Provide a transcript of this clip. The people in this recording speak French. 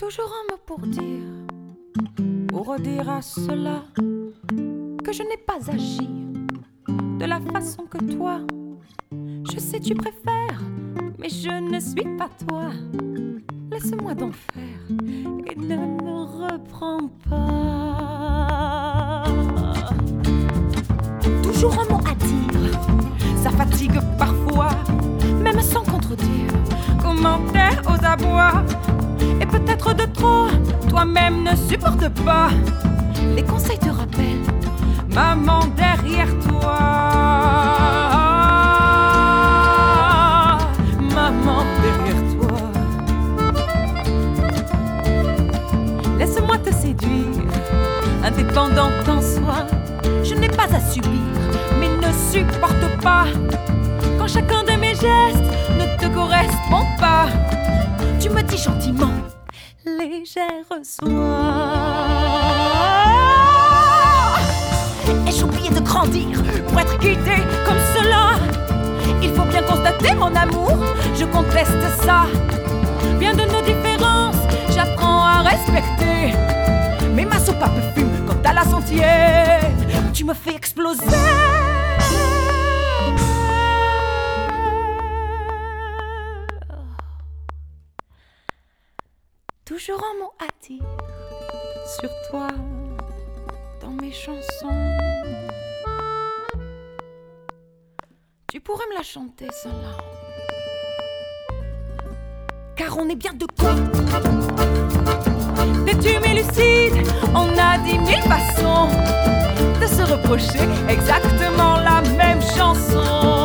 Toujours un mot pour dire, pour redire à cela que je n'ai pas agi de la façon que toi. Je sais tu préfères, mais je ne suis pas toi. Laisse-moi d'en faire et ne me reprends pas. Toujours un mot à dire, ça fatigue parfois, même sans contredire. Commentaires aux abois, et peut-être de trop, toi-même ne supporte pas. Les conseils te rappellent, maman derrière toi. Maman derrière toi. Laisse-moi te séduire, indépendante en soi. Je n'ai pas à subir, mais ne supporte pas quand chacun de mes gestes ne te correspond pas. Tu me dis gentiment, légère soie. Ai-je oublié de grandir pour être guidée comme cela? Il faut bien constater mon amour, je conteste ça. Bien de nos différences, j'apprends à respecter. Mais ma soupe à peu fume quand à la sentière, tu me fais exploser. Toujours un mot à dire sur toi dans mes chansons. Tu pourrais me la chanter celle-là, car on est bien de quoi. T'es-tu mais lucide? On a 10 000 façons de se reprocher exactement la même chanson.